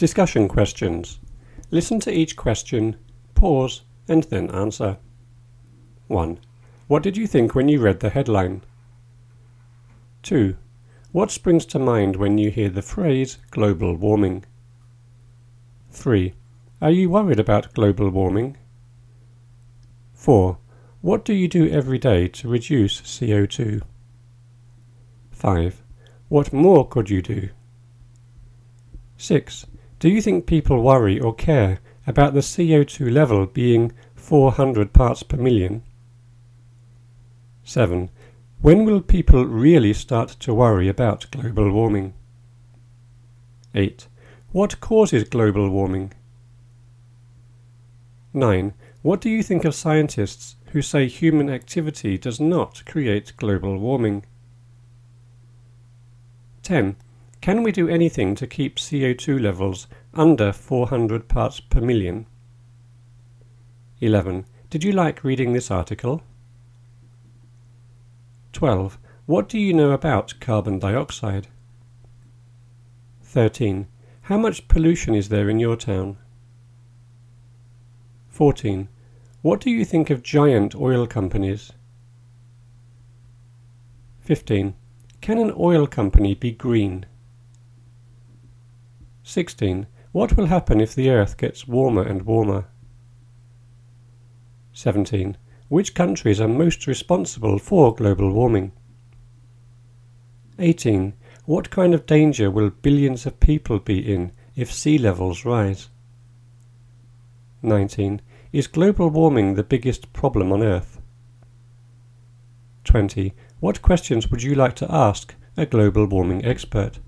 Discussion questions. Listen to each question, pause, and then answer. 1. What did you think when you read the headline? 2. What springs to mind when you hear the phrase global warming? 3. Are you worried about global warming? 4. What do you do every day to reduce CO2? 5. What more could you do? 6. Do you think people worry or care about the CO2 level being 400 parts per million? 7. When will people really start to worry about global warming? 8. What causes global warming? 9. What do you think of scientists who say human activity does not create global warming? 10. Can we do anything to keep CO2 levels under 400 parts per million? 11. Did you like reading this article? 12. What do you know about carbon dioxide? 13. How much pollution is there in your town? 14. What do you think of giant oil companies? 15. Can an oil company be green? 16. What will happen if the Earth gets warmer and warmer? 17. Which countries are most responsible for global warming? 18. What kind of danger will billions of people be in if sea levels rise? 19. Is global warming the biggest problem on Earth? 20. What questions would you like to ask a global warming expert?